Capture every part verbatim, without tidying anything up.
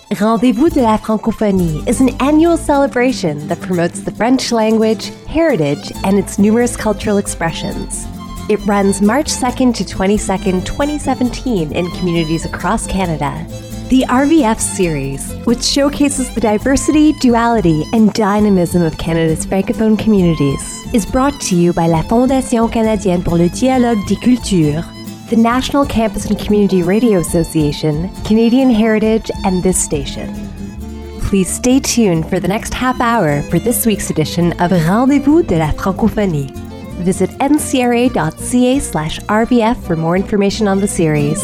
Rendez-vous de la Francophonie is an annual celebration that promotes the French language, heritage, and its numerous cultural expressions. It runs March second to twenty-second, twenty seventeen in communities across Canada. The R V F series, which showcases the diversity, duality, and dynamism of Canada's francophone communities, is brought to you by la Fondation canadienne pour le dialogue des cultures, the National Campus and Community Radio Association, Canadian Heritage, and this station. Please stay tuned for the next half hour for this week's edition of Rendez-vous de la Francophonie. Visit ncra.ca slash RVF for more information on the series.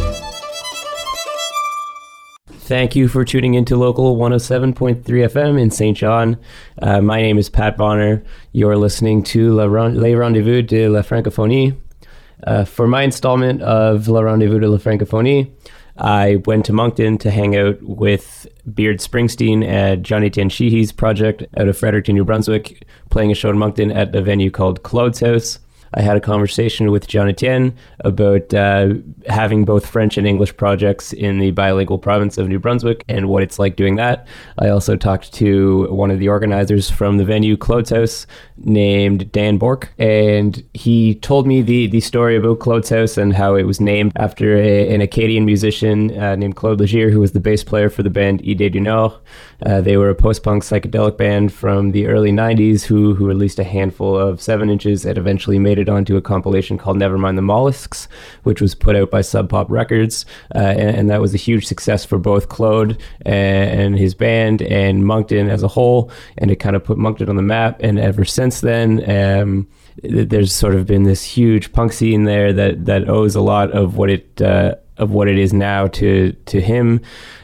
Thank you for tuning into Local one oh seven point three F M in Saint John. Uh, my name is Pat Bonner. You're listening to Le Rendez-vous de la Francophonie. Uh, for my installment of Le Rendez-vous de la Francophonie, I went to Moncton to hang out with Beard Springsteen at Johnny Tien Sheehy's project out of Fredericton, New Brunswick, playing a show in Moncton at a venue called Claude's House. I had a conversation with Johnny Tien about uh, having both French and English projects in the bilingual province of New Brunswick and what it's like doing that. I also talked to one of the organizers from the venue, Claude's House, named Dan Bork, and he told me the, the story about Claude's House and how it was named after a, an Acadian musician uh, named Claude Legier, who was the bass player for the band Idée du Nord. Uh, they were a post-punk psychedelic band from the early nineties who, who released a handful of seven inches and eventually made it onto a compilation called Nevermind the Mollusks, which was put out by Sub Pop Records, uh, and, and that was a huge success for both Claude and, and his band and Moncton as a whole, and it kind of put Moncton on the map. And ever since then, um, there's sort of been this huge punk scene there that that owes a lot of what it uh, of what it is now to to him.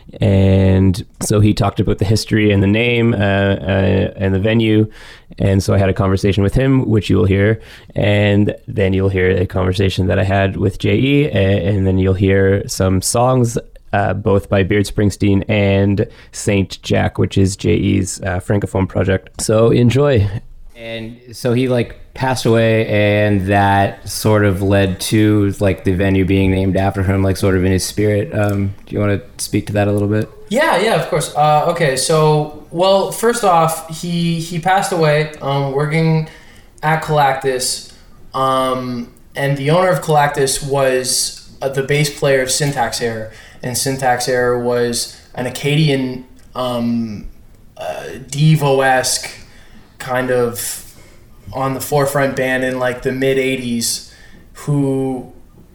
And so he talked about the history and the name uh, uh, and the venue. And so I had a conversation with him, which you will hear. And then you'll hear a conversation that I had with J E. And then you'll hear some songs, uh, both by Beard Springsteen and Saint Jack, which is J E's uh, Francophone project. So enjoy. And so he like passed away, and that sort of led to like the venue being named after him, like sort of in his spirit. Um, do you want to speak to that a little bit? Yeah, yeah, of course. Uh, okay, so well, first off, he he passed away um, working at Colactus, um, and the owner of Colactus was uh, the bass player of Syntax Error, and Syntax Error was an Acadian um, uh, Devo-esque kind of on the forefront band in like the mid eighties who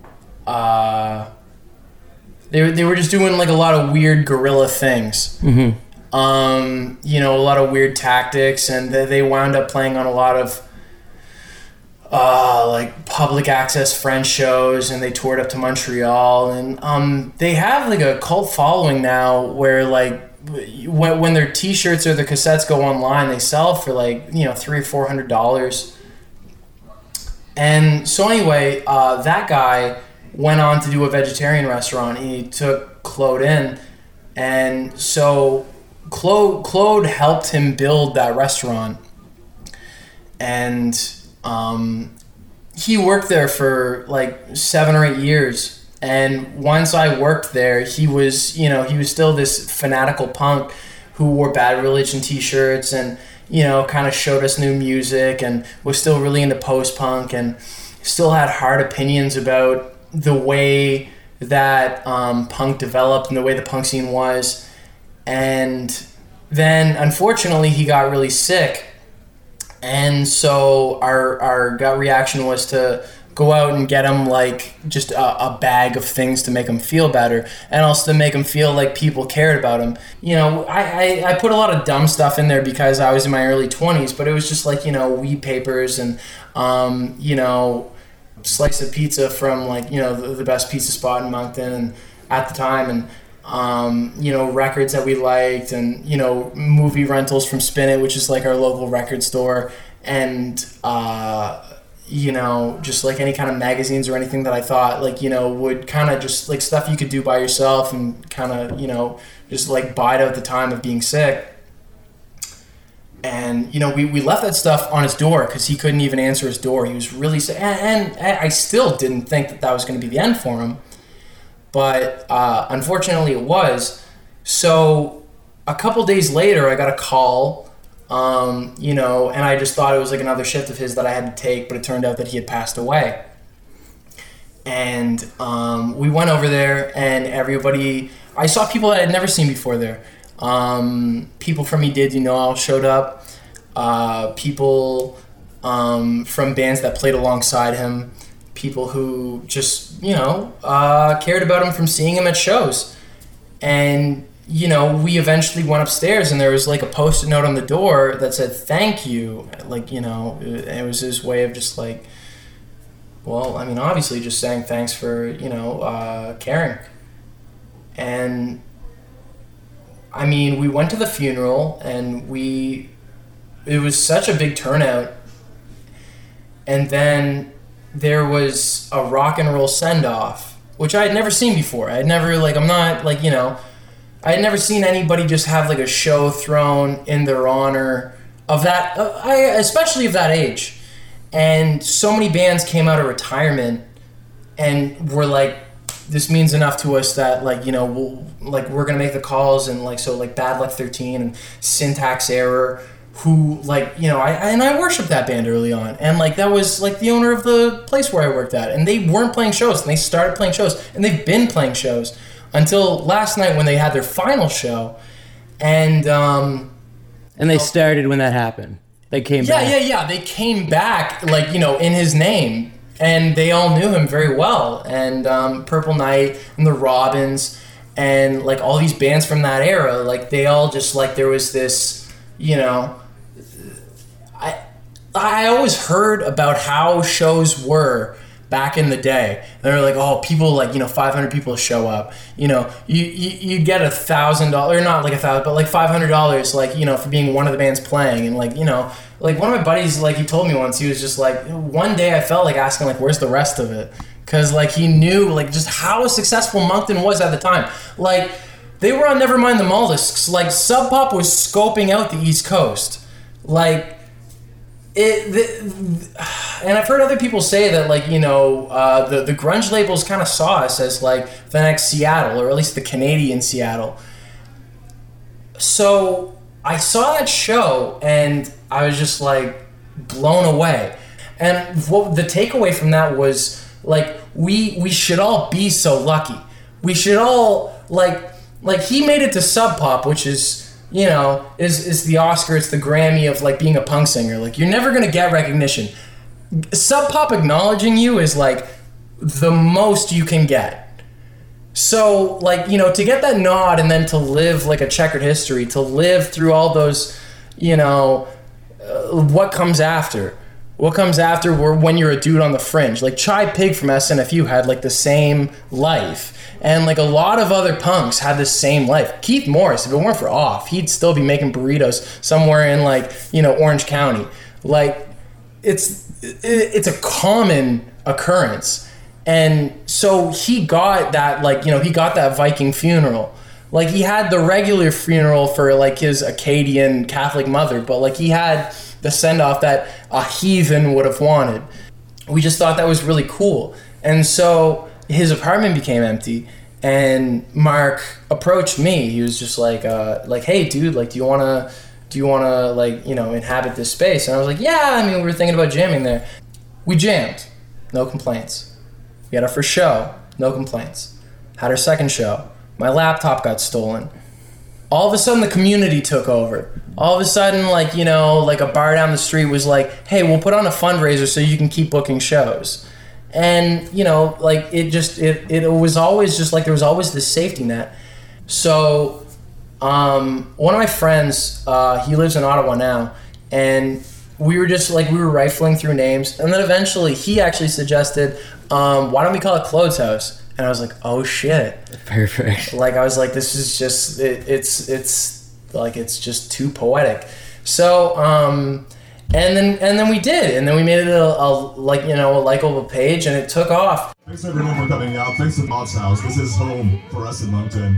uh they, they were just doing like a lot of weird guerrilla things. Mm-hmm. Um you know, a lot of weird tactics, and they, they wound up playing on a lot of uh like public access French shows, and they toured up to Montreal, and um they have like a cult following now where like when when their T-shirts or their cassettes go online, they sell for like, you know, three or four hundred dollars. And so anyway, uh, that guy went on to do a vegetarian restaurant. He took Claude in, and so Claude Claude helped him build that restaurant, and um, he worked there for like seven or eight years. And once I worked there, he was, you know, he was still this fanatical punk who wore Bad Religion t-shirts and, you know, kind of showed us new music and was still really into post-punk and still had hard opinions about the way that um, punk developed and the way the punk scene was. And then, unfortunately, he got really sick. And so our, our gut reaction was to go out and get him like just a, a bag of things to make him feel better, and also to make him feel like people cared about him. You know, I, I, I put a lot of dumb stuff in there because I was in my early twenties, but it was just like, you know, weed papers and, um, you know, slice of pizza from like, you know, the, the best pizza spot in Moncton and at the time, and, um, you know, records that we liked, and, you know, movie rentals from Spin It, which is like our local record store, and, uh, you know, just like any kind of magazines or anything that I thought like, you know, would kind of just like stuff you could do by yourself and kind of, you know, just like bide out the time of being sick. And, you know, we, we left that stuff on his door because he couldn't even answer his door. He was really sick. And, and, and I still didn't think that that was going to be the end for him. But uh, unfortunately it was. So a couple days later, I got a call, um, you know, and I just thought it was like another shift of his that I had to take, but it turned out that he had passed away. And um, we went over there, and everybody, I saw people that I had never seen before there. Um, people from He Did You Know All showed up. Uh, people um, from bands that played alongside him. People who just, you know, uh, cared about him from seeing him at shows. And, you know, we eventually went upstairs, and there was like a post-it note on the door that said, thank you. Like, you know, it, it was his way of just like, well, I mean, obviously just saying thanks for, you know, uh, caring. And, I mean, we went to the funeral, and we, it was such a big turnout. And then there was a rock and roll send-off, which I had never seen before. I had never, like, I'm not, like, you know, I had never seen anybody just have, like, a show thrown in their honor of that, uh, I, especially of that age. And so many bands came out of retirement and were like, this means enough to us that, like, you know, we'll, like, we're going to make the calls. And, like, so, like, Bad Luck thirteen and Syntax Error, who, like, you know, I and I worshiped that band early on. And, like, that was, like, the owner of the place where I worked at. And they weren't playing shows, and they started playing shows. And they've been playing shows until last night when they had their final show. And, um... And they started when that happened. They came yeah, back. Yeah, yeah, yeah. They came back, like, you know, in his name. And they all knew him very well. And um, Purple Night and the Robins and, like, all these bands from that era, like, they all just, like, there was this, you know... I I always heard about how shows were back in the day. They were like, oh, people, like, you know, five hundred people show up. You know, you you, you get a thousand dollars, or not like a thousand, but like five hundred dollars, like, you know, for being one of the bands playing. And, like, you know, like, one of my buddies, like, he told me once, he was just like, one day I felt like asking, like, where's the rest of it? Because, like, he knew, like, just how successful Moncton was at the time. Like, they were on Nevermind the Mollusks. Like, Sub Pop was scoping out the East Coast. Like, It, the, and I've heard other people say that, like, you know, uh, the, the grunge labels kind of saw us as, like, the next Seattle, or at least the Canadian Seattle. So I saw that show, and I was just, like, blown away. And what the takeaway from that was, like, we we should all be so lucky. We should all, like, like he made it to Sub Pop, which is... you know, is is the Oscar, it's the Grammy of, like, being a punk singer. Like, you're never gonna get recognition. Sub Pop acknowledging you is, like, the most you can get. So, like, you know, to get that nod and then to live, like, a checkered history, to live through all those, you know, uh, what comes after. What comes after when you're a dude on the fringe. Like, Chai Pig from S N F U had, like, the same life. And, like, a lot of other punks had the same life. Keith Morris, if it weren't for Off, he'd still be making burritos somewhere in, like, you know, Orange County. Like, it's it's a common occurrence. And so he got that, like, you know, he got that Viking funeral. Like, he had the regular funeral for, like, his Acadian Catholic mother, but, like, he had the send-off that a heathen would have wanted. We just thought that was really cool. And so his apartment became empty, and Mark approached me. He was just like, uh, like, hey, dude, like, do you want to, do you want to, like, you know, inhabit this space? And I was like, yeah, I mean, we were thinking about jamming there. We jammed. No complaints. We had our first show. No complaints. Had our second show. My laptop got stolen. All of a sudden, the community took over. All of a sudden, like, you know, like a bar down the street was like, hey, we'll put on a fundraiser so you can keep booking shows. And, you know, like, it just, it, it was always just like, there was always this safety net. So, um, one of my friends, uh, he lives in Ottawa now, and we were just, like, we were rifling through names, and then eventually he actually suggested, um, why don't we call it Claude's House? And I was like, oh shit. Perfect. Like, I was like, this is just, it, it's, it's, like, it's just too poetic. So, um... And then and then we did, and then we made it a, a like you know a likable page, and it took off. Thanks everyone for coming out. Thanks to Claude's House. This is home for us in Moncton.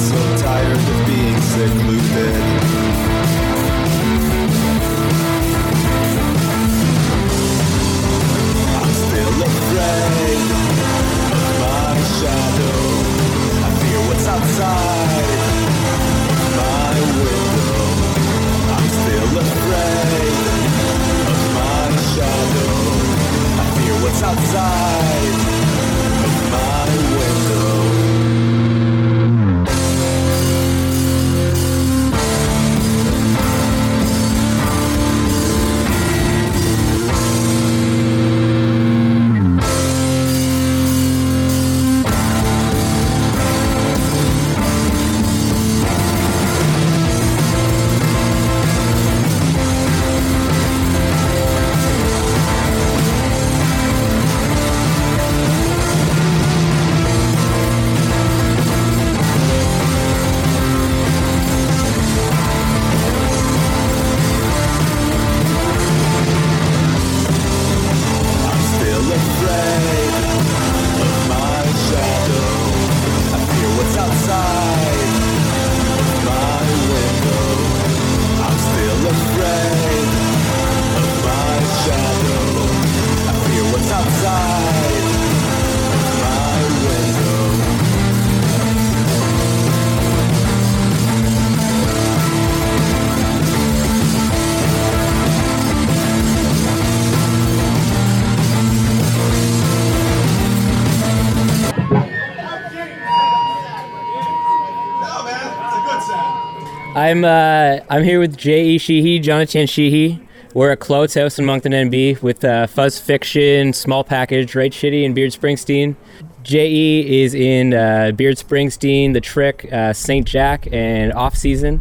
so tired of being secluded. I'm still afraid of my shadow. I fear what's outside my window. I'm still afraid of my shadow. I fear what's outside of my window. I'm uh, I'm here with J E. Sheehy, Jonathan Sheehy. We're at Claude's house in Moncton N B with uh, Fuzz Fiction, Small Package, Right Shitty, and Beard Springsteen. J E is in uh, Beard Springsteen, The Trick, uh, Saint Jack, and Off Season.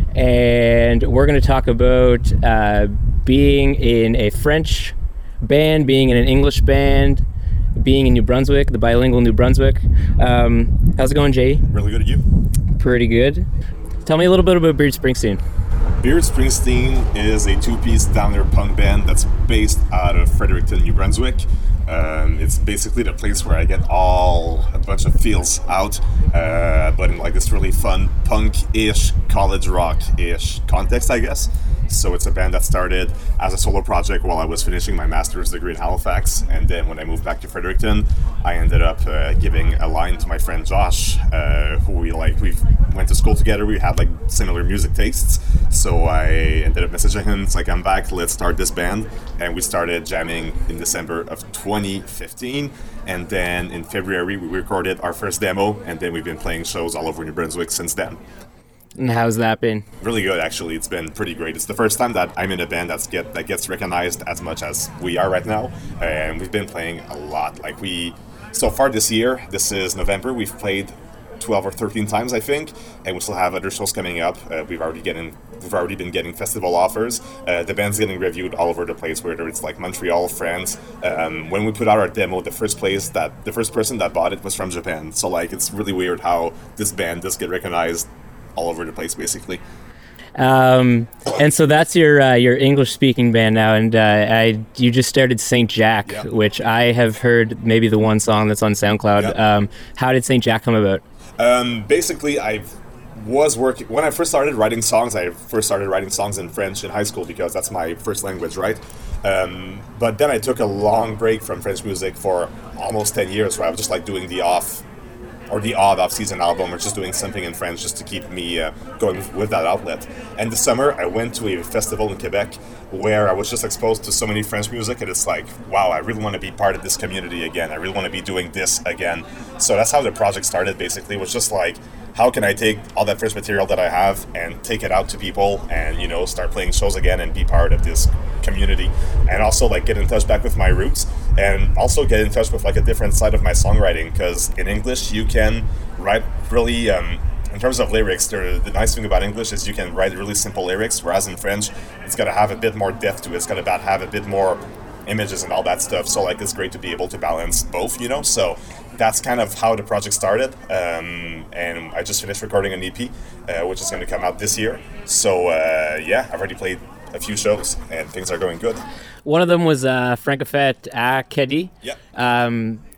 And we're going to talk about uh, being in a French band, being in an English band, being in New Brunswick, the bilingual New Brunswick. Um, how's it going, J E? Really good at you. Pretty good. Tell me a little bit about Beard Springsteen. Beard Springsteen is a two-piece downer punk band that's based out of Fredericton, New Brunswick. Um, it's basically the place where I get all a bunch of feels out, uh, but in like this really fun punk-ish, college rock-ish context, I guess. So it's a band that started as a solo project while I was finishing my master's degree in Halifax, and then when I moved back to Fredericton, I ended up uh, giving a line to my friend Josh, uh, who we like we went to school together. We had like similar music tastes, so I ended up messaging him. It's like, I'm back, let's start this band, and we started jamming in December of twenty fifteen, and then in February we recorded our first demo, and then we've been playing shows all over New Brunswick since then. And how's that been? Really good, actually. It's been pretty great. It's the first time that I'm in a band that's get that gets recognized as much as we are right now, and we've been playing a lot. Like we, so far this year, this is November, we've played twelve or thirteen times, I think, and we still have other shows coming up. Uh, we've already getting, we've already been getting festival offers. Uh, the band's getting reviewed all over the place, whether it's like Montreal, France. Um, when we put out our demo, the first place that the first person that bought it was from Japan. So like, it's really weird how this band does get recognized all over the place, basically. Um, and so that's your uh, your English speaking band now, and uh, I you just started Saint Jack, yeah. which I have heard maybe the one song that's on SoundCloud. Yeah. Um, how did Saint Jack come about? Um, basically, I was working when I first started writing songs. I first started writing songs in French in high school because that's my first language, right? Um, but then I took a long break from French music for almost ten years, where I was just like doing the off. or the odd off-season album, or just doing something in French just to keep me uh, going with that outlet. And this summer, I went to a festival in Quebec where I was just exposed to so many French music, and it's like, wow, I really want to be part of this community again. I really want to be doing this again. So that's how the project started, basically. It was just like, how can I take all that French material that I have and take it out to people and, you know, start playing shows again and be part of this community, and also like get in touch back with my roots, and also get in touch with like a different side of my songwriting, because in English you can write really um, in terms of lyrics, the, the nice thing about English is you can write really simple lyrics, whereas in French it's got to have a bit more depth to it. It's got to have a bit more images and all that stuff. So like, it's great to be able to balance both, you know. So that's kind of how the project started, um, and I just finished recording an E P, uh, which is going to come out this year. So uh, yeah, I've already played a few shows and things are going good. One of them was uh, Francofet à Caddy. Yeah. Um,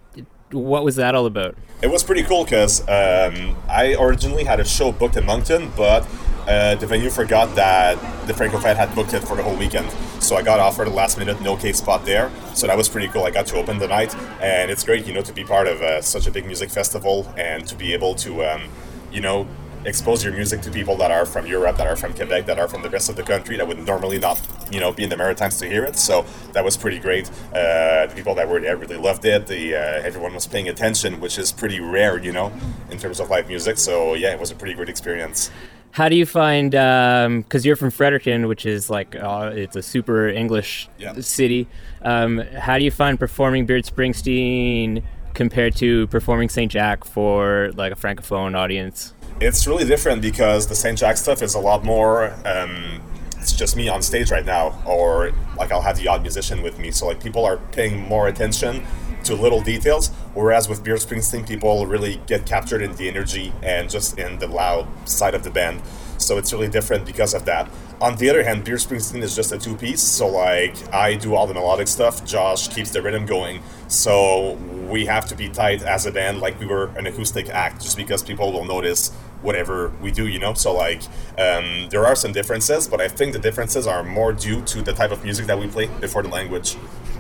what was that all about? It was pretty cool because um, I originally had a show booked in Moncton, but uh, the venue forgot that the Francophile had booked it for the whole weekend. So I got offered a last minute no case spot there. So that was pretty cool. I got to open the night, and it's great, you know, to be part of uh, such a big music festival and to be able to, um, you know, expose your music to people that are from Europe, that are from Quebec, that are from the rest of the country, that would normally not, you know, be in the Maritimes to hear it. So that was pretty great. Uh, the people that were there really loved it. The uh, everyone was paying attention, which is pretty rare, you know, in terms of live music. So yeah, it was a pretty great experience. How do you find, because um, you're from Fredericton, which is like, uh, it's a super English Yeah. city. Um, how do you find performing Beard Springsteen compared to performing Saint Jack for like a Francophone audience? It's really different because the Saint Jack stuff is a lot more, um, it's just me on stage right now, or like I'll have the odd musician with me. So like people are paying more attention to little details, whereas with Beard Springsteen, people really get captured in the energy and just in the loud side of the band. So it's really different because of that. On the other hand, Beard Springsteen is just a two-piece, so like I do all the melodic stuff, Josh keeps the rhythm going. So we have to be tight as a band, like we were an acoustic act, just because people will notice whatever we do, you know. So like um, there are some differences, but I think the differences are more due to the type of music that we play before the language.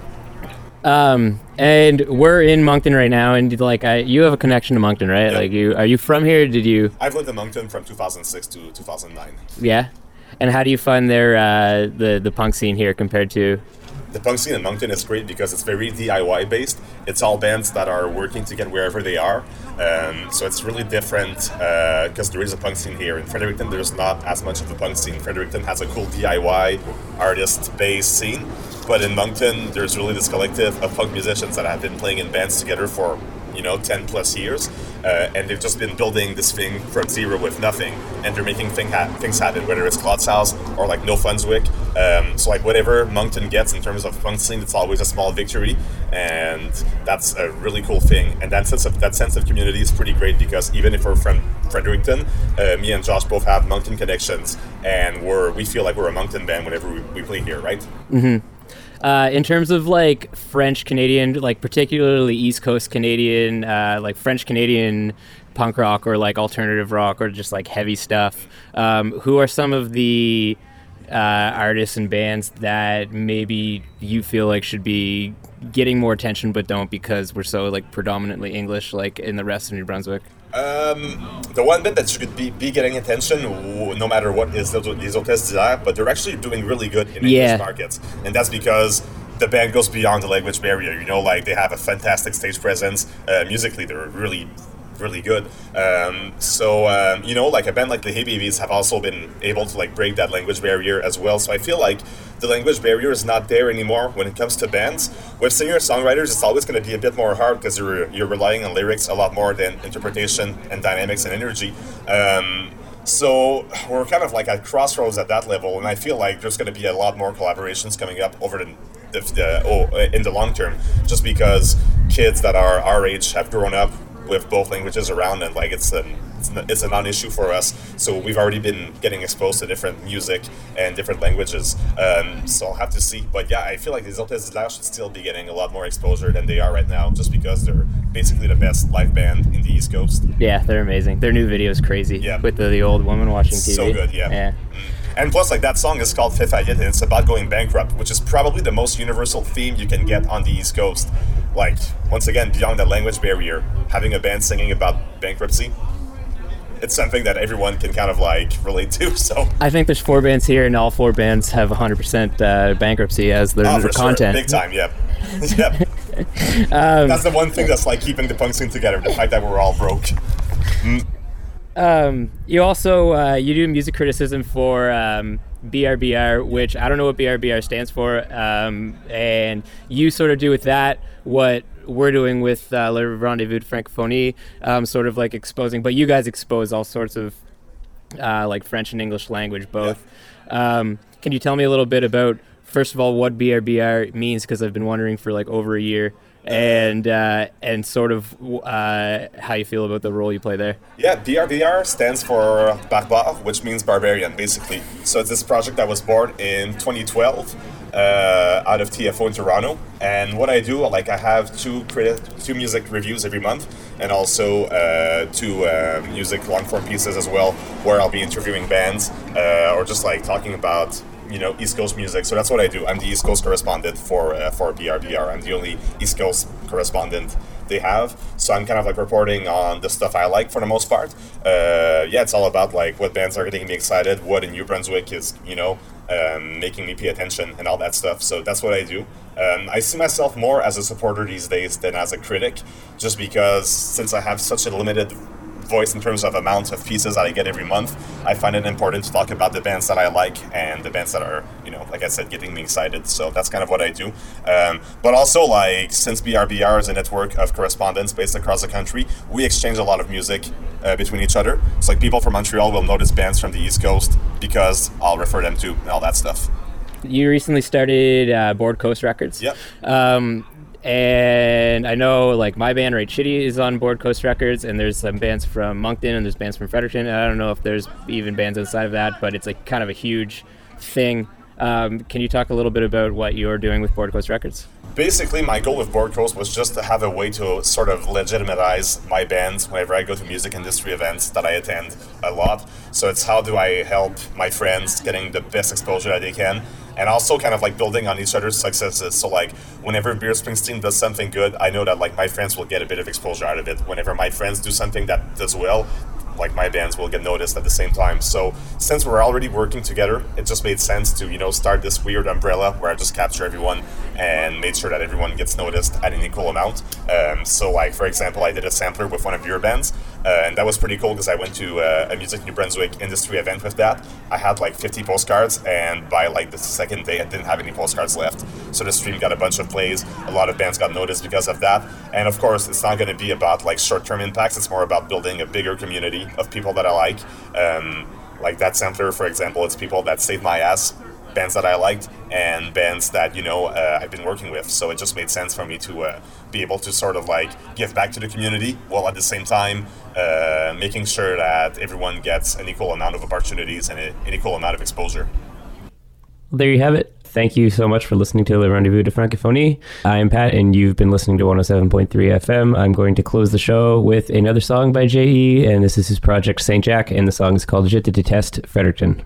Um, and we're in Moncton right now, and like I, you have a connection to Moncton, right? Yeah. Like you, are you from here? Did you? I've lived in Moncton from two thousand six to two thousand nine. Yeah. And how do you find their uh, the the punk scene here compared to? The punk scene in Moncton is great because it's very D I Y based. It's all bands that are working to get wherever they are. Um, so it's really different because uh, there is a punk scene here. In Fredericton, there's not as much of a punk scene. Fredericton has a cool D I Y artist-based scene. But in Moncton, there's really this collective of punk musicians that have been playing in bands together for, you know, ten plus years. Uh, and they've just been building this thing from zero with nothing, and they're making thing ha- things happen, whether it's Claude's House or like No Fundswick. Um, so like whatever Moncton gets in terms of punk scene, it's always a small victory, and that's a really cool thing. And that sense of that sense of community is pretty great because even if we're from Fredericton, uh, me and Josh both have Moncton connections, and we're we feel like we're a Moncton band whenever we, we play here, right? Mm-hmm. Uh, in terms of like French Canadian, like particularly East Coast Canadian, uh, like French Canadian punk rock or like alternative rock or just like heavy stuff, um, who are some of the uh, artists and bands that maybe you feel like should be getting more attention but don't because we're so like predominantly English, like in the rest of New Brunswick? Um, the one bit that should be, be getting attention, w- no matter what, is Les Hôtesses d'Hilaire, but they're actually doing really good in Yeah. English markets. And that's because the band goes beyond the language barrier, you know, like they have a fantastic stage presence. Uh, musically, they're really, really good. Um, so, um, you know, like a band like the Hey Babies have also been able to like break that language barrier as well. So I feel like the language barrier is not there anymore when it comes to bands. With singer-songwriters, it's always going to be a bit more hard because you're, you're relying on lyrics a lot more than interpretation and dynamics and energy. Um, so we're kind of like at crossroads at that level, and I feel like there's going to be a lot more collaborations coming up over the, the, the oh, in the long term, just because kids that are our age have grown up with both languages around, and like it's an it's, n- it's a non-issue for us. So we've already been getting exposed to different music and different languages. Um, so I'll have to see. But yeah, I feel like Les Hôtesses d'Hilaire should still be getting a lot more exposure than they are right now, just because they're basically the best live band in the East Coast. Yeah, they're amazing. Their new video is crazy. Yeah. With the, the old woman watching T V. So good, yeah. Yeah. And plus, like, that song is called Fifth Faillite, and it's about going bankrupt, which is probably the most universal theme you can get on the East Coast. Like, once again, beyond the language barrier, having a band singing about bankruptcy, it's something that everyone can kind of, like, relate to, so... I think there's four bands here, and all four bands have one hundred percent uh, bankruptcy as their, Oh, their for content. sure. Big time, yep. Yep. Um, That's the one thing that's, like, keeping the punk scene together, the fact that we're all broke. Mm. Um, you also uh, you do music criticism for um, B R B R, which I don't know what B R B R stands for, um, and you sort of do with that what we're doing with uh, Le Rendezvous de Francophonie, um, sort of like exposing, but you guys expose all sorts of uh, like French and English language both. Yeah. Um, can you tell me a little bit about, first of all, what B R B R means, because I've been wondering for like over a year, and uh, and sort of uh, how you feel about the role you play there. Yeah, B R B R stands for Barbar, which means barbarian, basically. So it's this project that was born in twenty twelve. uh, out of T F O in Toronto. And what I do, like I have two criti- two music reviews every month, and also uh, two uh, music long-form pieces as well, where I'll be interviewing bands uh, or just like talking about, you know, East Coast music. So that's what I do. I'm the East Coast correspondent for uh, for B R B R. I'm the only East Coast correspondent they have. So I'm kind of like reporting on the stuff I like for the most part. Uh, yeah, it's all about like what bands are getting me excited, what in New Brunswick is, you know, um, making me pay attention and all that stuff. So that's what I do. Um, I see myself more as a supporter these days than as a critic, just because since I have such a limited voice in terms of amounts of pieces that I get every month, I find it important to talk about the bands that I like and the bands that are, you know, like I said, getting me excited. So that's kind of what I do. Um, but also, like, since B R B R is a network of correspondents based across the country, we exchange a lot of music uh, between each other. So like people from Montreal will notice bands from the East Coast because I'll refer them to and all that stuff. You recently started uh, Board Coast Records. Yep. Um, And I know, like, my band, Right Shitty, is on Board Coast Records, and there's some bands from Moncton, and there's bands from Fredericton, and I don't know if there's even bands outside of that, but it's, like, kind of a huge thing. Um, can you talk a little bit about what you're doing with Board Coast Records? Basically, my goal with Board Coast was just to have a way to sort of legitimize my band whenever I go to music industry events that I attend a lot. So it's how do I help my friends getting the best exposure that they can, and also kind of like building on each other's successes. So like whenever Bruce Springsteen does something good, I know that like my friends will get a bit of exposure out of it. Whenever my friends do something that does well, like my bands will get noticed at the same time. So since we're already working together, it just made sense to, you know, start this weird umbrella where I just capture everyone and made sure that everyone gets noticed at an equal amount. Um, so like, for example, I did a sampler with one of your bands, uh, and that was pretty cool because I went to uh, a Music New Brunswick industry event with that. I had like fifty postcards, and by like the second day I didn't have any postcards left. So the stream got a bunch of plays, a lot of bands got noticed because of that. And of course, it's not going to be about like short-term impacts, it's more about building a bigger community of people that I like. Um, like that sampler, for example, it's people that saved my ass, bands that I liked, and bands that, you know, uh, I've been working with. So it just made sense for me to uh, be able to sort of like give back to the community while at the same time uh, making sure that everyone gets an equal amount of opportunities and a, an equal amount of exposure. Well, there you have it. Thank you so much for listening to Le Rendezvous de Francophonie. I'm Pat, and you've been listening to one oh seven point three F M. I'm going to close the show with another song by J E, and this is his project Saint Jack, and the song is called Je te déteste, Fredericton.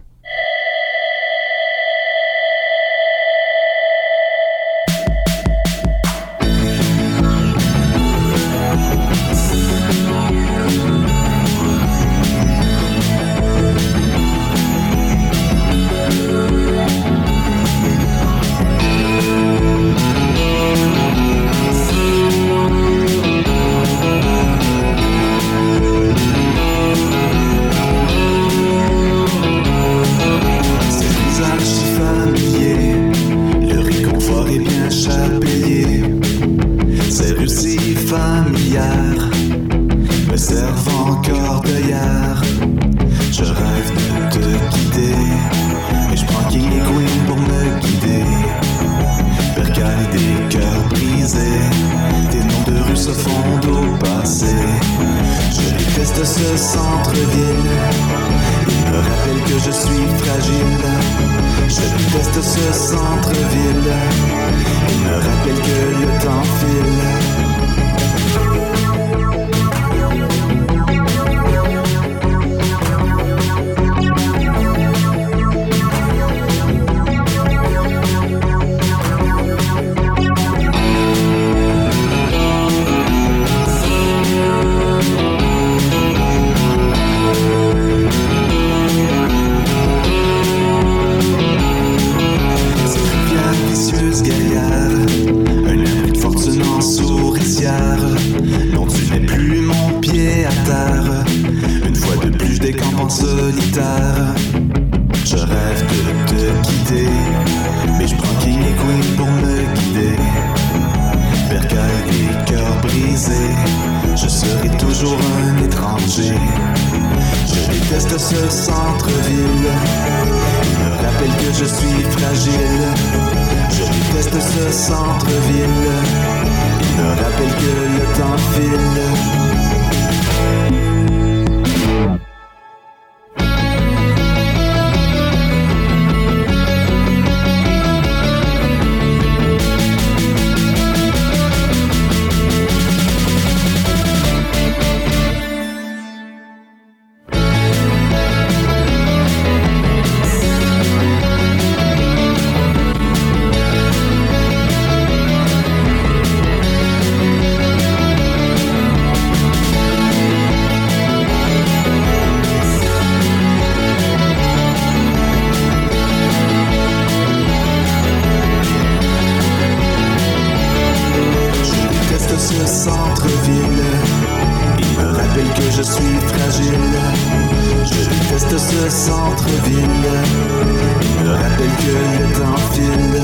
fragile. Je déteste ce centre-ville, me rappelle que le temps file.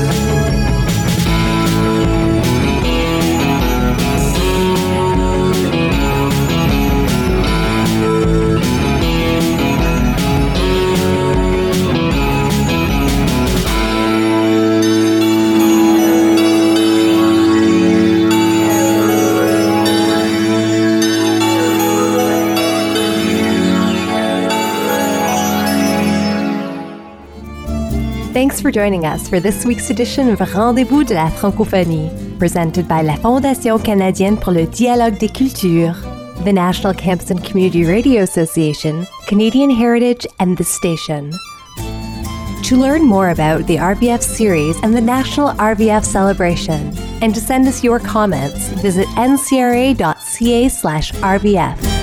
Thanks for joining us for this week's edition of Rendez-vous de la Francophonie, presented by la Fondation canadienne pour le dialogue des cultures, the National Campus and Community Radio Association, Canadian Heritage, and The Station. To learn more about the R V F series and the National R V F celebration, and to send us your comments, visit n c r a dot c a slash R V F.